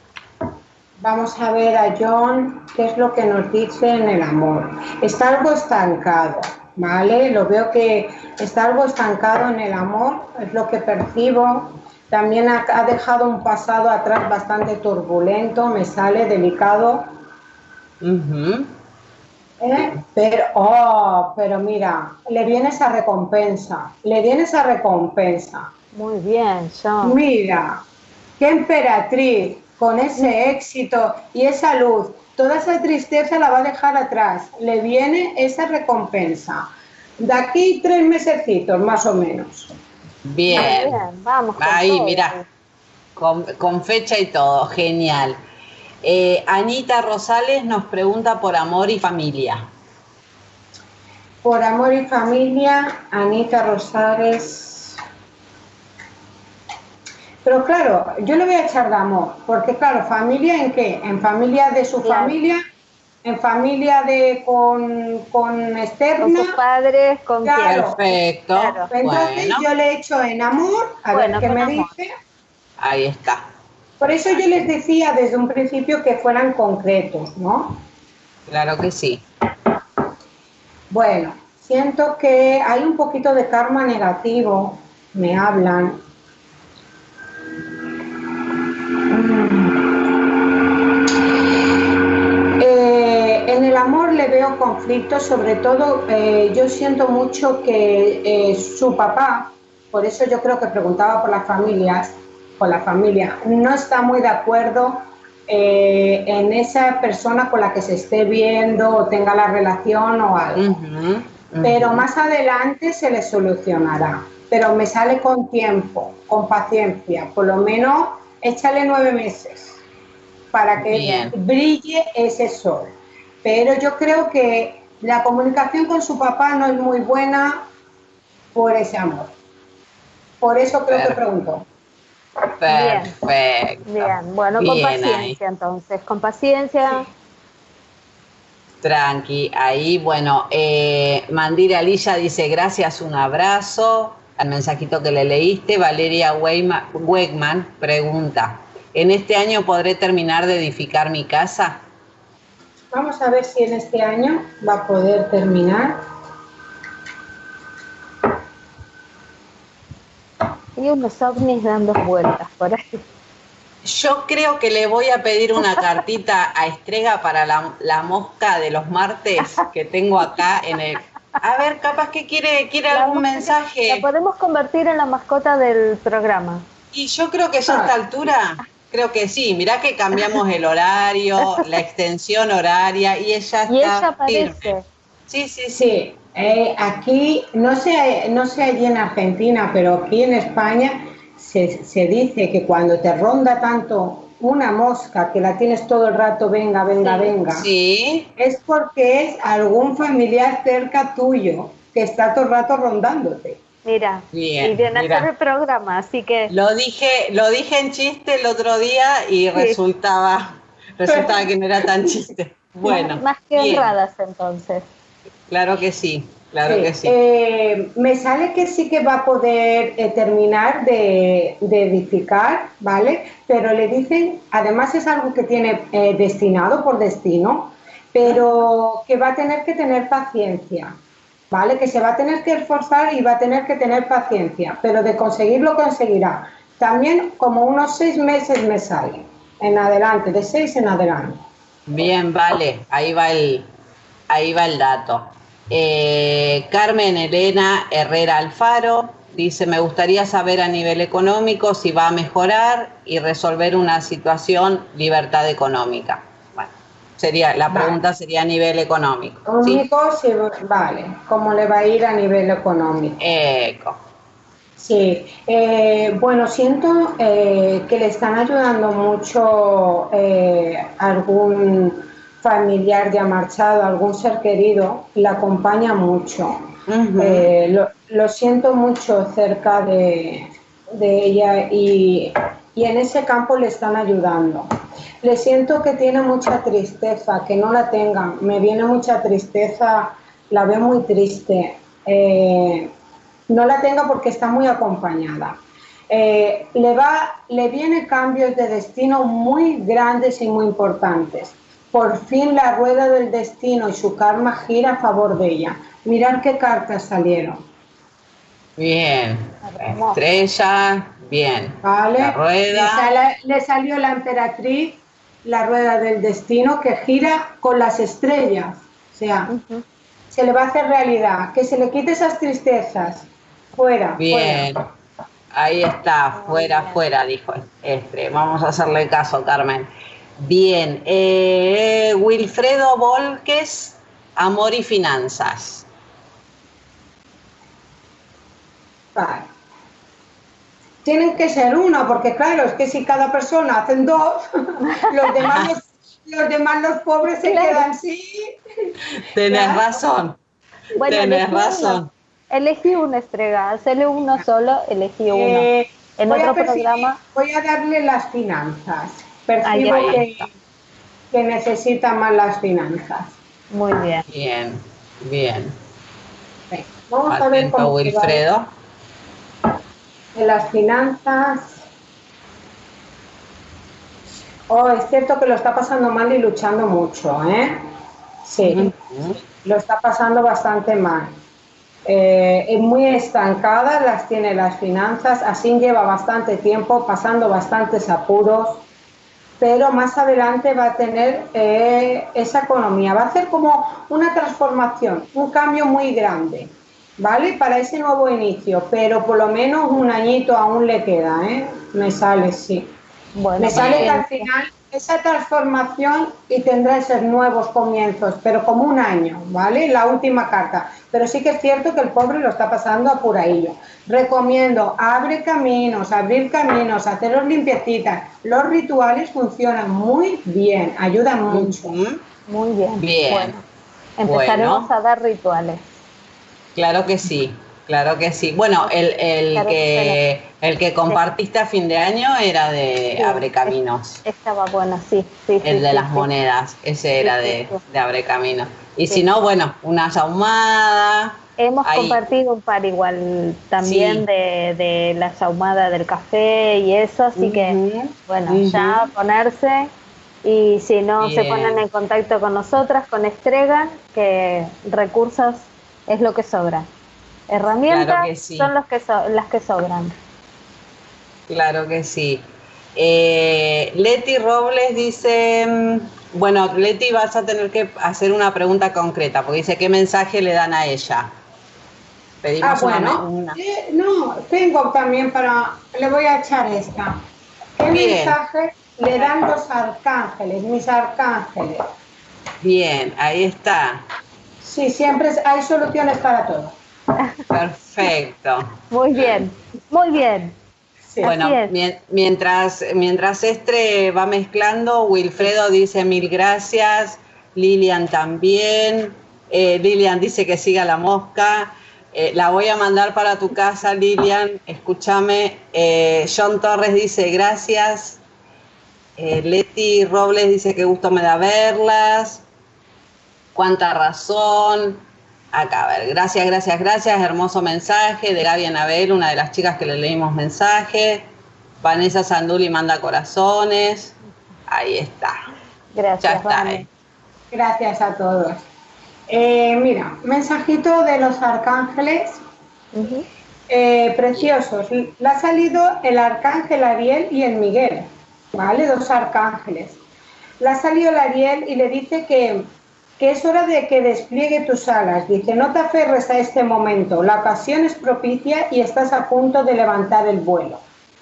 Vamos a ver a John qué es lo que nos dice en el amor. Está algo estancado, ¿vale? Lo veo que está algo estancado en el amor, es lo que percibo. También ha, ha dejado un pasado atrás bastante turbulento, me sale delicado. Uh-huh. ¿Eh? Pero, oh, pero mira, le viene esa recompensa, le viene esa recompensa. Muy bien, John. Mira, qué emperatriz, con ese éxito y esa luz, toda esa tristeza la va a dejar atrás, le viene esa recompensa. De aquí tres mesecitos, más o menos. Bien, bien, vamos. Con ahí, todo. Mira, con, con fecha y todo, genial. Eh, Anita Rosales nos pregunta por amor y familia. Por amor y familia, Anita Rosales. Pero claro, yo le voy a echar de amor, porque claro, ¿familia en qué? En familia de su claro. familia, en familia de con, con externa. Con sus padres, con claro. Perfecto. Claro. Entonces bueno. yo le echo en amor, a bueno, ver qué me amor. dice. Ahí está. Por eso yo les decía desde un principio que fueran concretos, ¿no? Claro que sí. Bueno, siento que hay un poquito de karma negativo, me hablan. Eh, en el amor le veo conflictos, sobre todo eh, yo siento mucho que eh, su papá, por eso yo creo que preguntaba por las familias, por la familia, no está muy de acuerdo eh, en esa persona con la que se esté viendo o tenga la relación o algo. Uh-huh, uh-huh. Pero más adelante se le solucionará. Pero me sale con tiempo, con paciencia, por lo menos échale nueve meses para que Bien. brille ese sol. Pero yo creo que la comunicación con su papá no es muy buena por ese amor. Por eso creo Perfecto. que preguntó. Perfecto. Bien, Bien. bueno, Bien con paciencia ahí. entonces, con paciencia. Sí. Tranqui, ahí, bueno, eh, Mandira Lilla dice gracias, un abrazo. Al mensajito que le leíste, Valeria Wegman pregunta, ¿en este año podré terminar de edificar mi casa? Vamos a ver si en este año va a poder terminar. Y unos ovnis dando vueltas por ahí. Yo creo que le voy a pedir una cartita a Estrega para la, la mosca de los martes que tengo acá en el... A ver, capaz que quiere, quiere algún mensaje. La podemos convertir en la mascota del programa. Y yo creo que ya a esta altura, creo que sí. Mirá que cambiamos el horario, la extensión horaria y ella está y ella aparece. Firme. Sí, sí, sí. sí. Eh, aquí, no sé, no sé allí en Argentina, pero aquí en España se, se dice que cuando te ronda tanto una mosca que la tienes todo el rato, venga, venga, sí, venga, sí. es porque es algún familiar cerca tuyo que está todo el rato rondándote. Mira, bien, y viene a hacer el programa, así que... Lo dije, lo dije en chiste el otro día y sí. resultaba, resultaba que no era tan chiste. Bueno, más que bien. honradas entonces. Claro que sí. Claro sí. que sí. Eh, me sale que sí que va a poder eh, terminar de, de edificar, ¿vale? Pero le dicen, además es algo que tiene eh, destinado por destino, pero que va a tener que tener paciencia, ¿vale? Que se va a tener que esforzar y va a tener que tener paciencia, pero de conseguirlo conseguirá. También como unos seis meses me sale, en adelante, de seis en adelante. Bien, vale, ahí va el, ahí va el dato. Eh, Carmen Elena Herrera Alfaro dice, me gustaría saber a nivel económico si va a mejorar y resolver una situación, libertad económica. Bueno, sería, la pregunta vale. sería a nivel económico. Económico, ¿sí? Sí, vale, ¿cómo le va a ir a nivel económico? Eco. Sí, eh, bueno, siento eh, que le están ayudando mucho eh, algún... familiar ya marchado, algún ser querido, la acompaña mucho. Uh-huh. Eh, lo, lo siento mucho cerca de, de ella y, y en ese campo le están ayudando. Le siento que tiene mucha tristeza, que no la tenga. Me viene mucha tristeza, la veo muy triste. Eh, no la tenga porque está muy acompañada. Eh, le, va, le vienen cambios de destino muy grandes y muy importantes. Por fin la rueda del destino y su karma gira a favor de ella. Mirad qué cartas salieron. Bien. Estrella, bien. Vale. La rueda. Le, sale, le salió la emperatriz, la rueda del destino, que gira con las estrellas. O sea, uh-huh. se le va a hacer realidad. Que se le quite esas tristezas. Fuera. Bien. Fuera. Ahí está. Fuera, bien. fuera, dijo Estre. Vamos a hacerle caso, Carmen. Bien, eh, Wilfredo Volques, amor y finanzas. Vale. Tienen que ser uno, porque claro, es que si cada persona hacen dos, los demás los, los, demás, los pobres se claro. quedan así. Tenés ¿verdad? razón, bueno, tenés razón. Uno. Elegí una Estrega, hacerle uno solo, elegí uno. Eh, en otro programa. Voy a darle las finanzas. Percibo que, que necesita más las finanzas. Muy bien. Bien, bien. Okay. Vamos Atento, a ver cómo Wilfredo. En las finanzas. Oh, es cierto que lo está pasando mal y luchando mucho, ¿eh? Sí, uh-huh. Lo está pasando bastante mal. Eh, es muy estancada, las tiene las finanzas, así lleva bastante tiempo, pasando bastantes apuros, pero más adelante va a tener eh, esa economía, va a hacer como una transformación, un cambio muy grande, ¿vale? Para ese nuevo inicio, pero por lo menos un añito aún le queda, ¿eh? Me sale, sí. Bueno, me sale que al final esa transformación y tendrá esos nuevos comienzos, pero como un año, ¿vale? La última carta. Pero sí que es cierto que el pobre lo está pasando apuradillo. Recomiendo, abre caminos, abrir caminos, haceros limpiecitas. Los rituales funcionan muy bien, ayudan mucho. Muy bien. Bien. Bueno, empezaremos bueno. a dar rituales. Claro que sí. Claro que sí. Bueno, el, el, claro que, que el que compartiste a fin de año era de sí, Abre Caminos. Estaba bueno, sí. sí el sí, de sí, las sí. monedas, ese era sí, de, sí, sí. de Abre Caminos. Y sí. si no, bueno, una ahumada. Hemos ahí. compartido un par igual también sí. de, de la ahumada del café y eso, así uh-huh. que, bueno, uh-huh. ya ponerse. Y si no Bien. se ponen en contacto con nosotras, con Estrega, que recursos es lo que sobra. Herramientas claro que sí. son los que so- las que sobran. Claro que sí. Eh, Leti Robles dice, bueno, Leti, vas a tener que hacer una pregunta concreta, porque dice, ¿qué mensaje le dan a ella? Pedimos ah, bueno, una, una... Eh, no, tengo también para, le voy a echar esta. ¿Qué Bien. mensaje le dan los arcángeles, mis arcángeles? Bien, ahí está. Sí, siempre hay soluciones para todo. Perfecto. Muy bien, muy bien. Sí. Bueno, mi- mientras, mientras Estre va mezclando, Wilfredo dice mil gracias, Lilian también, eh, Lilian dice que siga la mosca, eh, la voy a mandar para tu casa, Lilian, escúchame, eh, John Torres dice gracias, eh, Leti Robles dice que gusto me da verlas, cuánta razón. Acá, a ver, gracias, gracias, gracias, hermoso mensaje de Gaby Anabel, una de las chicas que le leímos mensaje. Vanessa Sanduli manda corazones. Ahí está. Gracias, ya está, Vane. eh. Gracias a todos. Eh, mira, mensajito de los arcángeles. Uh-huh. eh, preciosos. Le ha salido el arcángel Ariel y el Miguel, ¿vale? Dos arcángeles. Le ha salido el Ariel y le dice que que es hora de que despliegue tus alas. Dice, no te aferres a este momento, la ocasión es propicia y estás a punto de levantar el vuelo.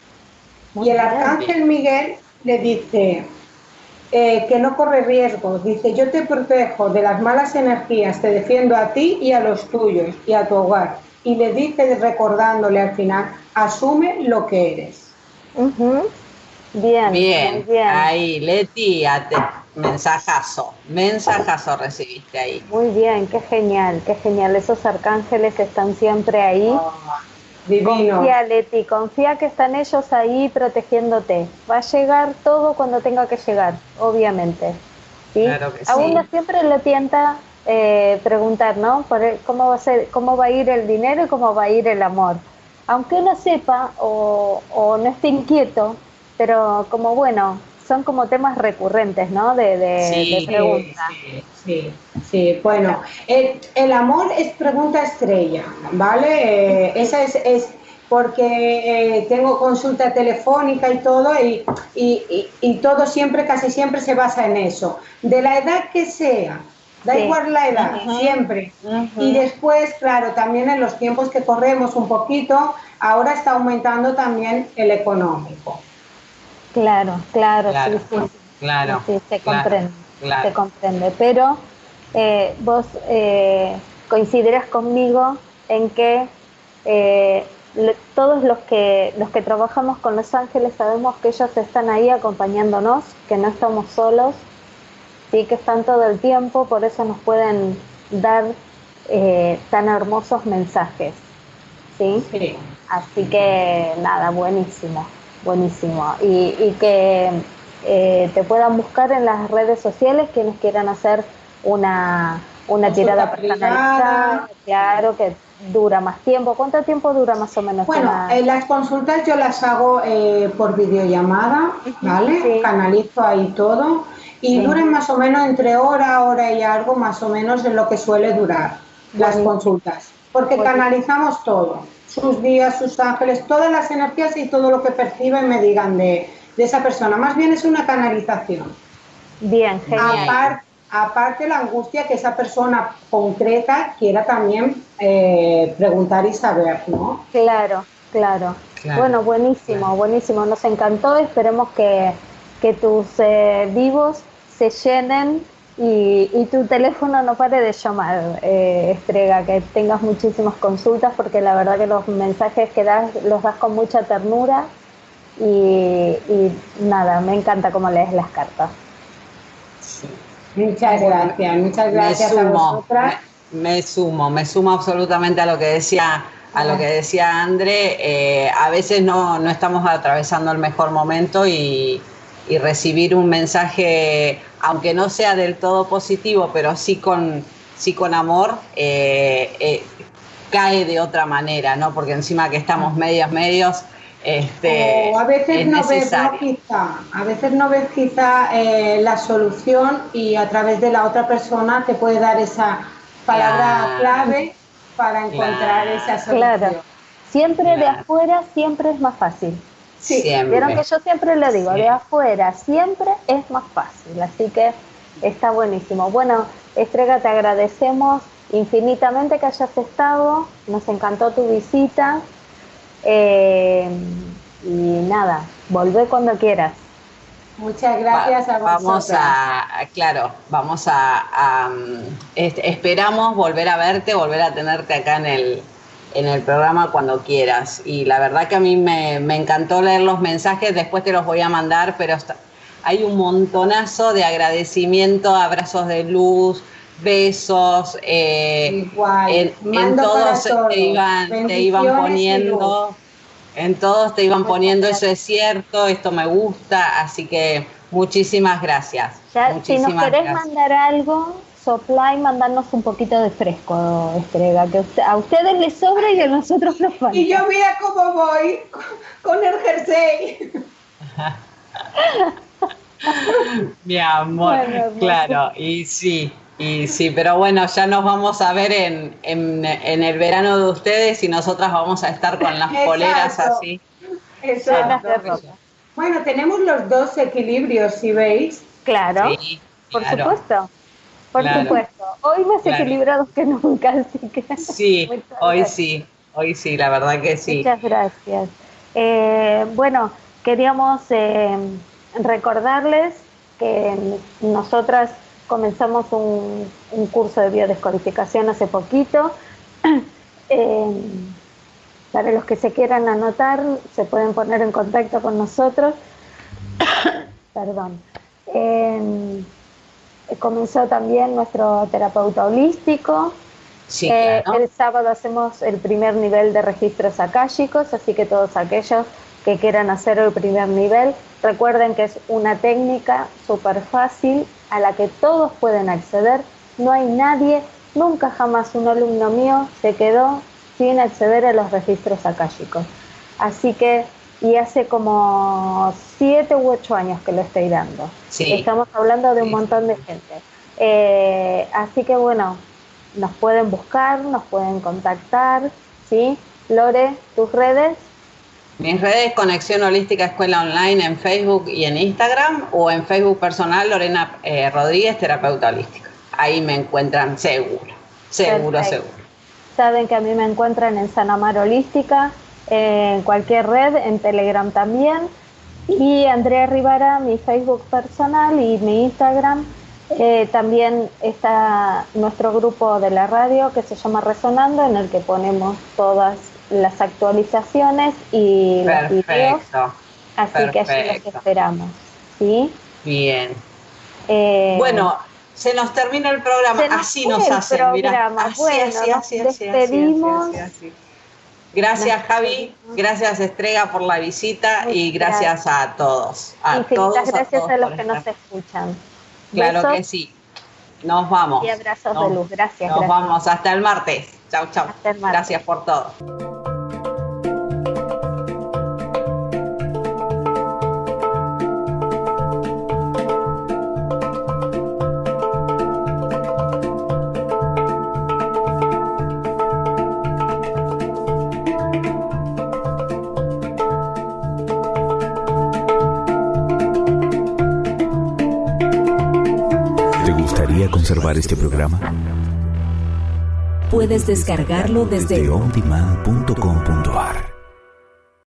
Muy y el arcángel Miguel le dice eh, que no corre riesgo. Dice, yo te protejo de las malas energías, te defiendo a ti y a los tuyos y a tu hogar. Y le dice, recordándole al final, asume lo que eres. Uh-huh. Bien, bien, bien. Ahí, Leti, te... mensajazo, mensajazo recibiste ahí. Muy bien, qué genial, qué genial. Esos arcángeles están siempre ahí. Oh, divino. Confía, Leti, confía que están ellos ahí protegiéndote. Va a llegar todo cuando tenga que llegar, obviamente. ¿Sí? Claro que a sí. uno siempre le tienta eh, preguntar, ¿no? Por el, cómo va a ser, cómo va a ir el dinero y cómo va a ir el amor. Aunque uno sepa o, o no esté inquieto, pero como bueno, son como temas recurrentes, ¿no? De, de, sí, de preguntas. Sí, sí, sí. Bueno, el, el amor es pregunta estrella, ¿vale? Eh, esa es, es porque eh, tengo consulta telefónica y todo, y, y, y, y todo siempre, casi siempre se basa en eso. De la edad que sea, da sí. igual la edad, uh-huh. siempre. Uh-huh. Y después, claro, también en los tiempos que corremos un poquito, ahora está aumentando también el económico. Claro, claro, claro, sí, sí, claro, sí, se claro, comprende, claro. se comprende, pero eh, vos eh, coincidirás conmigo en que eh, le, todos los que los que trabajamos con los ángeles sabemos que ellos están ahí acompañándonos, que no estamos solos, sí, que están todo el tiempo, por eso nos pueden dar eh, tan hermosos mensajes, ¿sí? Sí. Así que nada, buenísimo. Buenísimo. Y, y que eh, te puedan buscar en las redes sociales quienes quieran hacer una, una tirada personalizada. Claro, que dura más tiempo. ¿Cuánto tiempo dura más o menos? Bueno, una... eh, las consultas yo las hago eh, por videollamada, ¿vale? Sí. Canalizo ahí todo y sí. duran más o menos entre hora, hora y algo, más o menos es lo que suele durar las bueno. consultas, porque bueno. canalizamos todo, sus días, sus ángeles, todas las energías y todo lo que perciben me digan de, de esa persona. Más bien es una canalización. Bien, genial. Aparte, aparte la angustia que esa persona concreta quiera también eh, preguntar y saber, ¿no? Claro, claro. claro bueno, buenísimo, claro. buenísimo. Nos encantó. Esperemos que, que tus eh, vivos se llenen y, y tu teléfono no pare de llamar, eh, Estrega, que tengas muchísimas consultas, porque la verdad que los mensajes que das los das con mucha ternura y, y nada, me encanta cómo lees las cartas. Sí. Muchas gracias, muchas gracias me sumo, a vosotras. Me, me sumo, me sumo absolutamente a lo que decía, a lo que decía André. Eh, a veces no, no estamos atravesando el mejor momento y, y recibir un mensaje, aunque no sea del todo positivo, pero sí con, sí con amor, eh, eh, cae de otra manera, ¿no? Porque encima que estamos medios, medios. Este, o a veces no ves, no, quizá, a veces no ves quizá eh, la solución y a través de la otra persona te puede dar esa palabra claro. clave para encontrar claro. esa solución. Claro. Siempre claro. de afuera siempre es más fácil. Sí. Siempre. Vieron que yo siempre le digo, sí. de afuera siempre es más fácil, así que está buenísimo. Bueno, Estrega, te agradecemos infinitamente que hayas estado, nos encantó tu visita. Eh, y nada, volvé cuando quieras. Muchas gracias Va, a vosotros. Vamos a, claro, vamos a, a este, esperamos volver a verte, volver a tenerte acá en el, en el programa cuando quieras. Y la verdad que a mí me, me encantó leer los mensajes, después te los voy a mandar, pero está, hay un montonazo de agradecimiento, abrazos de luz, besos, eh, Igual. en, en todos, todos te iban, te iban poniendo, en todos te iban poniendo, eso es cierto, esto me gusta, así que muchísimas gracias. Ya, muchísimas si nos querés gracias. mandar algo, sopla y mandarnos un poquito de fresco, Estrega, que a ustedes les sobra y a nosotros nos falta. Y yo mira cómo voy con el jersey. Mi amor, bueno, claro, y sí. Y sí, pero bueno, ya nos vamos a ver en, en, en el verano de ustedes y nosotras vamos a estar con las Exacto. poleras así. Exacto. Bueno, tenemos los dos equilibrios, si veis. Claro, sí, por claro. supuesto. Por claro. supuesto. Hoy más claro. equilibrados que nunca, así que... Sí, hoy gracias. sí, hoy sí, la verdad que sí. Muchas gracias. Eh, bueno, queríamos eh, recordarles que nosotras comenzamos un, un curso de biodescodificación hace poquito. Eh, para los que se quieran anotar, se pueden poner en contacto con nosotros. Perdón. Eh, comenzó también nuestro terapeuta holístico. Sí, eh, claro. El sábado hacemos el primer nivel de registros akáshicos, así que todos aquellos que quieran hacer el primer nivel, recuerden que es una técnica súper fácil a la que todos pueden acceder. No hay nadie, nunca jamás un alumno mío se quedó sin acceder a los registros akáshicos. Así que, y hace como siete u ocho años que lo estoy dando. Sí. Estamos hablando de un sí. montón de gente. Eh, así que bueno, nos pueden buscar, nos pueden contactar, ¿sí? Lore, tus redes. Mis redes, Conexión Holística Escuela Online en Facebook y en Instagram, o en Facebook personal, Lorena eh, Rodríguez, terapeuta holística. Ahí me encuentran seguro, seguro, Perfecto. seguro. Saben que a mí me encuentran en Sanamar Holística, eh, en cualquier red, en Telegram también. Y Andrea Rivara, mi Facebook personal y mi Instagram. Eh, también está nuestro grupo de la radio que se llama Resonando, en el que ponemos todas las actualizaciones y Perfecto. los videos, así Perfecto. que allí los esperamos, ¿sí? Bien. Eh, bueno, se nos termina el programa, nos así nos hacen, mira, así, bueno, así, así, nos así, despedimos. así, así, así. Gracias, nos Javi, despedimos. Gracias, Estrega, por la visita. Muchas y gracias, gracias a todos. A Infinitas todos, gracias a, todos a los que estar. nos escuchan. Claro Besos que sí. Nos vamos. y abrazos nos, de luz. Gracias. Nos gracias. vamos hasta el martes. Chau, chau. Gracias por todo. Conservar este programa? Puedes descargarlo desde on demand punto com